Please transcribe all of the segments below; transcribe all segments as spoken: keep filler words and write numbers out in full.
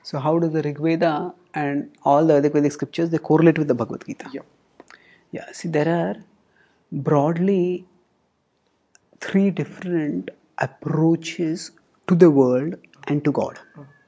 So how does the Rig Veda and all the other Vedic scriptures, they correlate with the Bhagavad Gita? Yeah. Yeah, see, there are broadly three different approaches to the world and to God.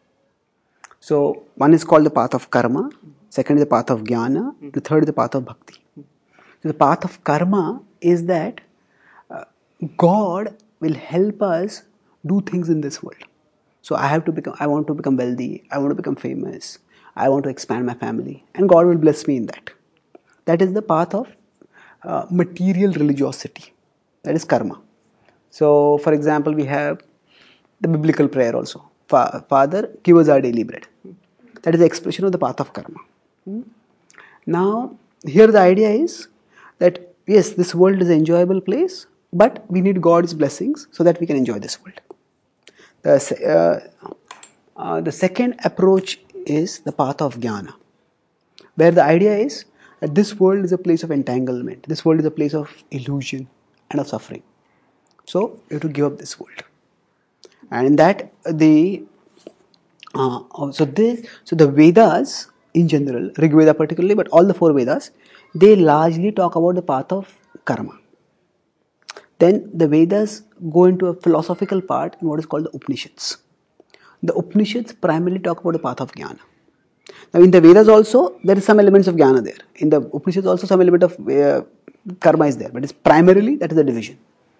So one is called the path of karma, second is the path of jnana, the third is the path of bhakti. So the path of karma is that uh, God will help us do things in this world. So I have to become, I want to become wealthy, I want to become famous, I want to expand my family, and God will bless me in that. That is the path of uh, material religiosity. That is karma. So, for example, we have the biblical prayer also. Fa- Father, give us our daily bread. That is the expression of the path of karma. Hmm? Now, here the idea is that yes, this world is an enjoyable place, but we need God's blessings so that we can enjoy this world. The, uh, uh, the second approach is the path of jnana, where the idea is that this world is a place of entanglement, this world is a place of illusion and of suffering. So you have to give up this world, and in that the uh, so this so the Vedas in general, Rig Veda particularly, but all the four Vedas, they largely talk about the path of karma. Then the Vedas go into a philosophical part in what is called the Upanishads. The Upanishads primarily talk about the path of jnana. Now in the Vedas also there is some elements of jnana there. In the Upanishads also some element of uh, karma is there, but it's primarily that is the division.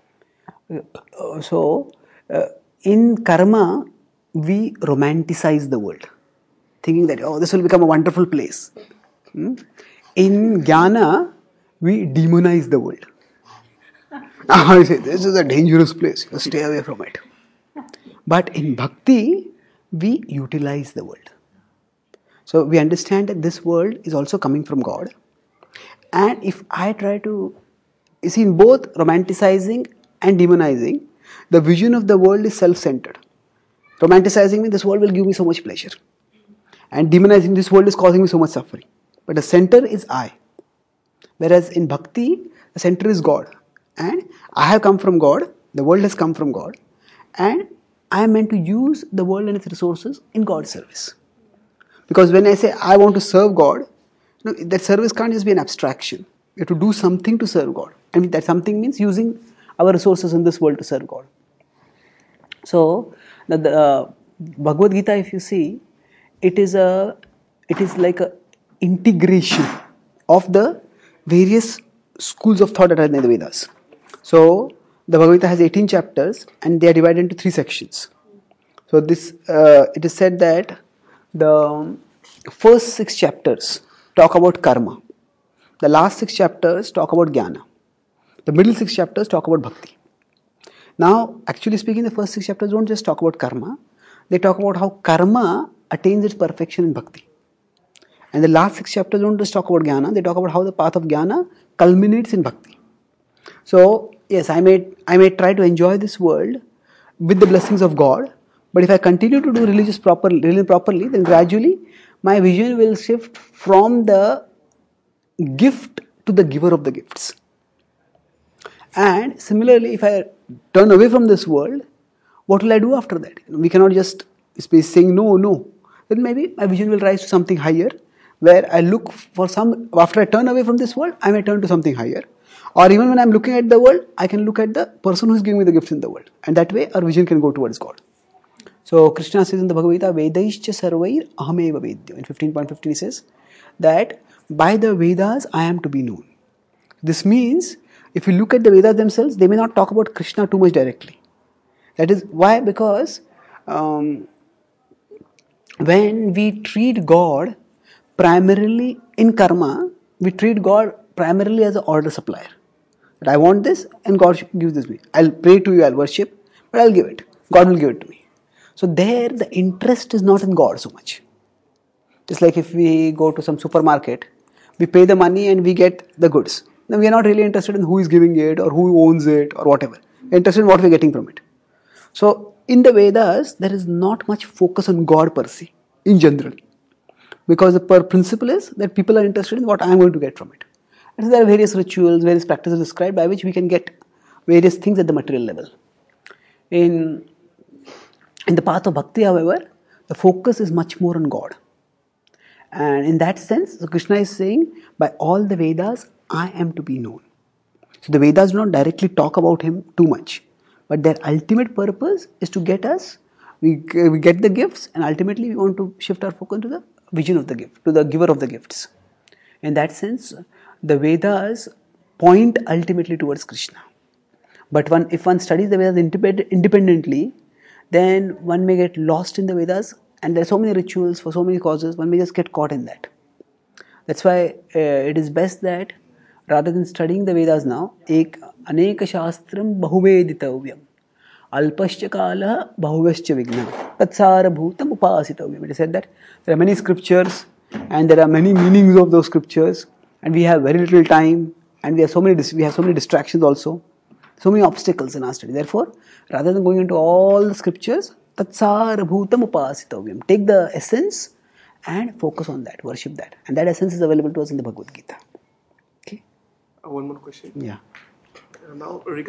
Uh, so uh, in karma we romanticize the world, thinking that oh, this will become a wonderful place. Hmm? In jnana we demonize the world. I say this is a dangerous place, you stay away from it. But in bhakti we utilize the world. So we understand that this world is also coming from God, and if I try to, you see, in both romanticizing and demonizing, the vision of the world is self-centered. Romanticizing means this world will give me so much pleasure, and demonizing this world is causing me so much suffering. But the center is I. Whereas in bhakti, the center is God, and I have come from God, the world has come from God, and I am meant to use the world and its resources in God's service. Because when I say I want to serve God, you know, that service can't just be an abstraction. You have to do something to serve God. And that something means using our resources in this world to serve God. So, the, the uh, Bhagavad Gita, if you see, it is a, it is like a integration of the various schools of thought that are in the Vedas. So, the Bhagavad Gita has eighteen chapters and they are divided into three sections. So, this uh, it is said that the first six chapters talk about karma. The last six chapters talk about jnana. The middle six chapters talk about bhakti. Now, actually speaking, the first six chapters don't just talk about karma. They talk about how karma attains its perfection in bhakti. And the last six chapters don't just talk about jnana. They talk about how the path of jnana culminates in bhakti. So, yes, I may, I may try to enjoy this world with the blessings of God. But if I continue to do religious properly, religion properly, then gradually my vision will shift from the gift to the giver of the gifts. And similarly, if I turn away from this world, what will I do after that? We cannot just be saying no, no. Then maybe my vision will rise to something higher, where I look for some, after I turn away from this world, I may turn to something higher. Or even when I'm looking at the world, I can look at the person who is giving me the gifts in the world. And that way our vision can go towards God. So Krishna says in the Bhagavad Gita, Vedaischa sarvair ahameva vedyo. In fifteen point fifteen he says that by the Vedas I am to be known. This means if you look at the Vedas themselves, they may not talk about Krishna too much directly. That is why, because um, when we treat God primarily in karma, we treat God primarily as an order supplier. That I want this and God gives this me. I'll pray to you, I'll worship, but I'll give it. God will give it to me. So there the interest is not in God so much. Just like if we go to some supermarket, we pay the money and we get the goods. Now we are not really interested in who is giving it or who owns it or whatever. We are interested in what we are getting from it. So in the Vedas, there is not much focus on God per se, in general. Because the per principle is that people are interested in what I am going to get from it. And so there are various rituals, various practices described by which we can get various things at the material level. In In the path of bhakti, however, the focus is much more on God. And in that sense, so Krishna is saying, by all the Vedas, I am to be known. So the Vedas do not directly talk about him too much, but their ultimate purpose is to get us, we, we get the gifts, and ultimately we want to shift our focus to the vision of the gift, to the giver of the gifts. In that sense, the Vedas point ultimately towards Krishna. But one, if one studies the Vedas independently, then one may get lost in the Vedas, and there are so many rituals for so many causes, one may just get caught in that. That's why uh, it is best that rather than studying the Vedas now, ek aneka shastram bahuvedittavyam alpascha kala bahuvascha vigna tatsara bhutam upasitavyam. It is said that there are many scriptures and there are many meanings of those scriptures, and we have very little time, and we have so many we have so many distractions also, so many obstacles in our study. Therefore, rather than going into all the scriptures, tatsara bhutam upasitavyam, take the essence and focus on that, worship that, and that essence is available to us in the Bhagavad Gita. Okay. Uh, one more question. Yeah. Uh, now.